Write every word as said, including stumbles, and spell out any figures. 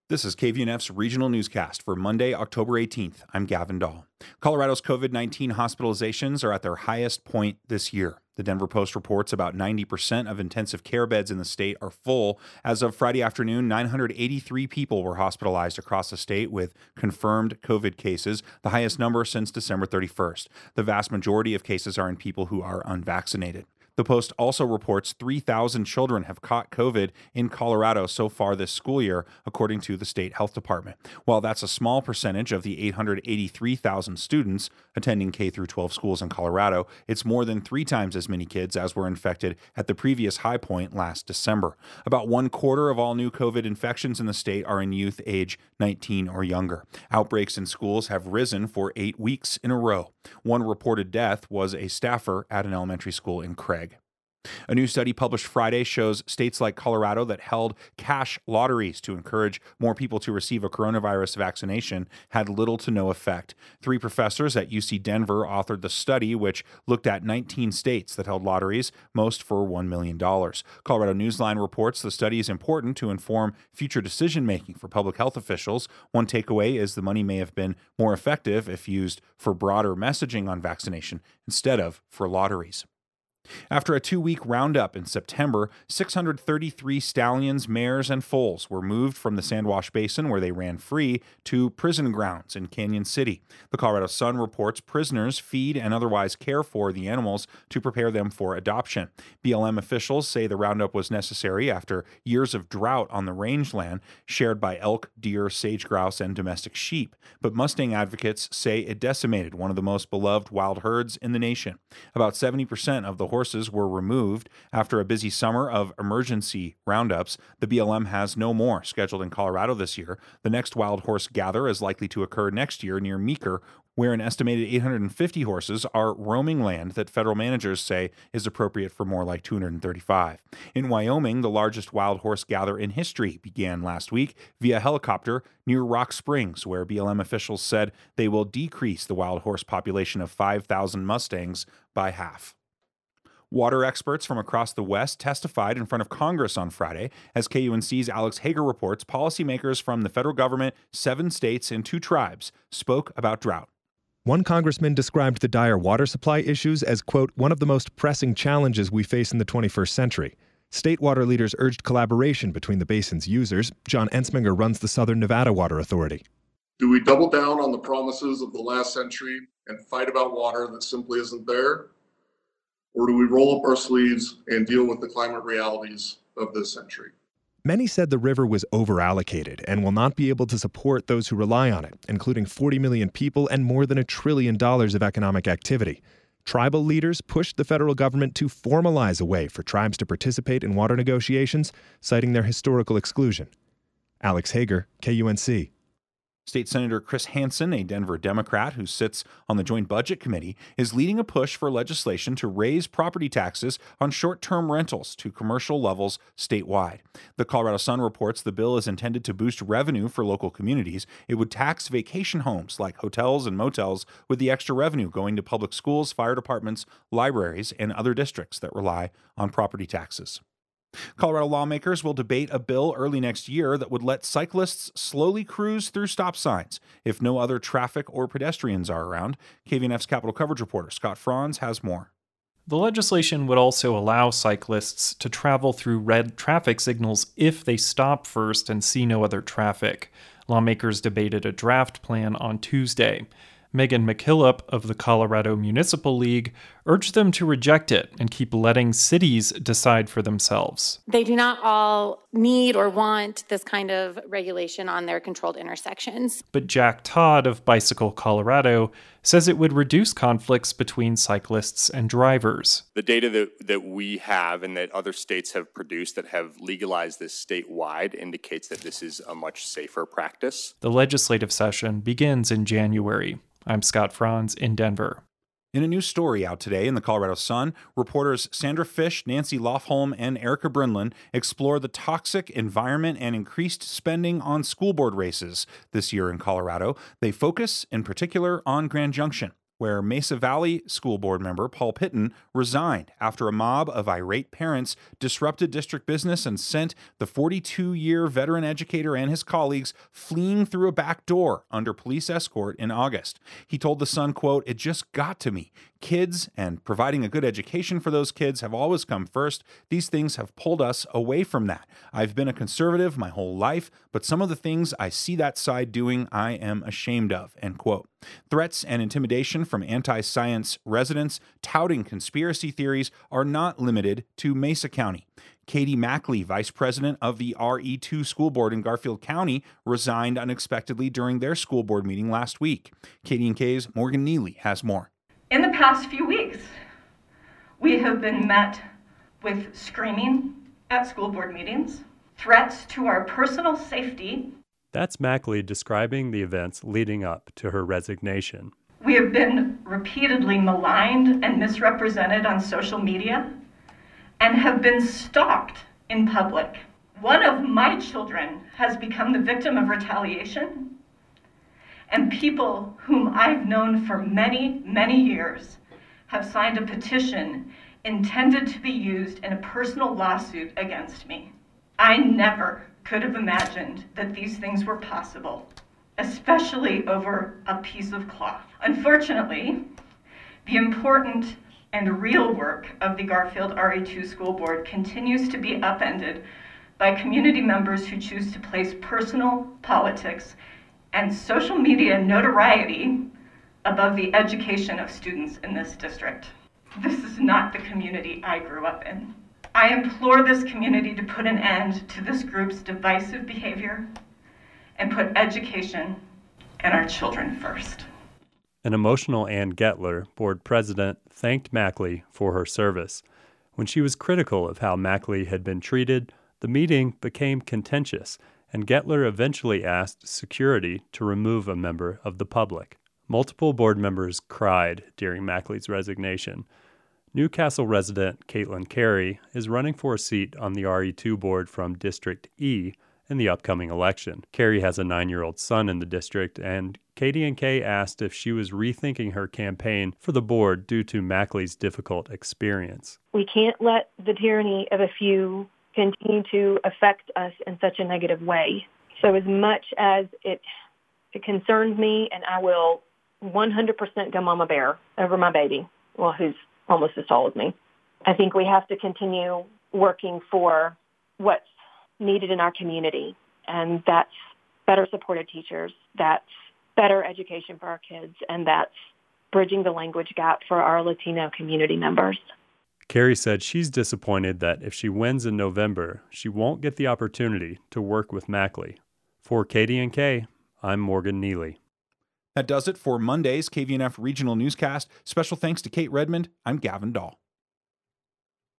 This is K V N F's regional newscast for Monday, October eighteenth. I'm Gavin Dahl. Colorado's COVID nineteen hospitalizations are at their highest point this year. The Denver Post reports about ninety percent of intensive care beds in the state are full. As of Friday afternoon, nine hundred eighty-three people were hospitalized across the state with confirmed COVID cases, the highest number since December thirty-first. The vast majority of cases are in people who are unvaccinated. The Post also reports three thousand children have caught COVID in Colorado so far this school year, according to the state health department. While that's a small percentage of the eight hundred eighty-three thousand students attending K through twelve schools in Colorado, it's more than three times as many kids as were infected at the previous high point last December. About one quarter of all new COVID infections in the state are in youth age nineteen or younger. Outbreaks in schools have risen for eight weeks in a row. One reported death was a staffer at an elementary school in Craig. A new study published Friday shows states like Colorado that held cash lotteries to encourage more people to receive a coronavirus vaccination had little to no effect. Three professors at U C Denver authored the study, which looked at nineteen states that held lotteries, most for one million dollars. Colorado Newsline reports the study is important to inform future decision-making for public health officials. One takeaway is the money may have been more effective if used for broader messaging on vaccination instead of for lotteries. After a two-week roundup in September, six hundred thirty-three stallions, mares, and foals were moved from the Sandwash Basin, where they ran free, to prison grounds in Canyon City. The Colorado Sun reports prisoners feed and otherwise care for the animals to prepare them for adoption. B L M officials say the roundup was necessary after years of drought on the rangeland shared by elk, deer, sage grouse, and domestic sheep. But Mustang advocates say it decimated one of the most beloved wild herds in the nation. About seventy percent of the horses were removed after a busy summer of emergency roundups. The B L M has no more scheduled in Colorado this year. The next wild horse gather is likely to occur next year near Meeker, where an estimated eight hundred fifty horses are roaming land that federal managers say is appropriate for more like two hundred thirty-five. In Wyoming, the largest wild horse gather in history began last week via helicopter near Rock Springs, where B L M officials said they will decrease the wild horse population of five thousand Mustangs by half. Water experts from across the West testified in front of Congress on Friday. As K U N C's Alex Hager reports, policymakers from the federal government, seven states, and two tribes spoke about drought. One congressman described the dire water supply issues as, quote, one of the most pressing challenges we face in the twenty-first century. State water leaders urged collaboration between the basin's users. John Ensminger runs the Southern Nevada Water Authority. Do we double down on the promises of the last century and fight about water that simply isn't there? Or do we roll up our sleeves and deal with the climate realities of this century? Many said the river was overallocated and will not be able to support those who rely on it, including forty million people and more than a trillion dollars of economic activity. Tribal leaders pushed the federal government to formalize a way for tribes to participate in water negotiations, citing their historical exclusion. Alex Hager, K U N C. State Senator Chris Hansen, a Denver Democrat who sits on the Joint Budget Committee, is leading a push for legislation to raise property taxes on short-term rentals to commercial levels statewide. The Colorado Sun reports the bill is intended to boost revenue for local communities. It would tax vacation homes like hotels and motels, with the extra revenue going to public schools, fire departments, libraries, and other districts that rely on property taxes. Colorado lawmakers will debate a bill early next year that would let cyclists slowly cruise through stop signs if no other traffic or pedestrians are around. K V N F's Capitol Coverage reporter Scott Franz has more. The legislation would also allow cyclists to travel through red traffic signals if they stop first and see no other traffic. Lawmakers debated a draft plan on Tuesday. Megan McKillop of the Colorado Municipal League urged them to reject it and keep letting cities decide for themselves. They do not all need or want this kind of regulation on their controlled intersections. But Jack Todd of Bicycle Colorado says it would reduce conflicts between cyclists and drivers. The data that, that we have and that other states have produced that have legalized this statewide indicates that this is a much safer practice. The legislative session begins in January. I'm Scott Franz in Denver. In a new story out today in the Colorado Sun, reporters Sandra Fish, Nancy Lofholm, and Erica Brindlin explore the toxic environment and increased spending on school board races this year in Colorado. They focus in particular on Grand Junction. where Mesa Valley School Board member Paul Pitton resigned after a mob of irate parents disrupted district business and sent the forty-two-year veteran educator and his colleagues fleeing through a back door under police escort in August. He told The Sun, quote, "It just got to me. Kids and providing a good education for those kids have always come first. These things have pulled us away from that. I've been a conservative my whole life, but some of the things I see that side doing, I am ashamed of," end quote. Threats and intimidation from anti-science residents touting conspiracy theories are not limited to Mesa County. Katie Mackley, vice president of the R E two school board in Garfield County, resigned unexpectedly during their school board meeting last week. K D N K's Morgan Neely has more. In the past few weeks, we have been met with screaming at school board meetings, threats to our personal safety. That's Mackley describing the events leading up to her resignation. We have been repeatedly maligned and misrepresented on social media and have been stalked in public. One of my children has become the victim of retaliation, and people whom I've known for many, many years have signed a petition intended to be used in a personal lawsuit against me. I never could have imagined that these things were possible, especially over a piece of cloth. Unfortunately, the important and real work of the Garfield R E two School Board continues to be upended by community members who choose to place personal politics and social media notoriety above the education of students in this district. This is not the community I grew up in. I implore this community to put an end to this group's divisive behavior and put education and our children first. An emotional Ann Gettler, board president, thanked Mackley for her service. When she was critical of how Mackley had been treated, the meeting became contentious, and Gettler eventually asked security to remove a member of the public. Multiple board members cried during Mackley's resignation. Newcastle resident Caitlin Carey is running for a seat on the R E two board from District E in the upcoming election. Carey has a nine-year-old son in the district, and K D N K asked if she was rethinking her campaign for the board due to Mackley's difficult experience. We can't let the tyranny of a few continue to affect us in such a negative way. So as much as it, it concerns me, and I will one hundred percent go mama bear over my baby, well, who's almost as tall as me, I think we have to continue working for what's needed in our community, and that's better supported teachers, that's better education for our kids, and that's bridging the language gap for our Latino community members. Carey said she's disappointed that if she wins in November, she won't get the opportunity to work with Mackley. For K D N K, I'm Morgan Neely. That does it for Monday's K V N F Regional Newscast. Special thanks to Kate Redmond. I'm Gavin Dahl.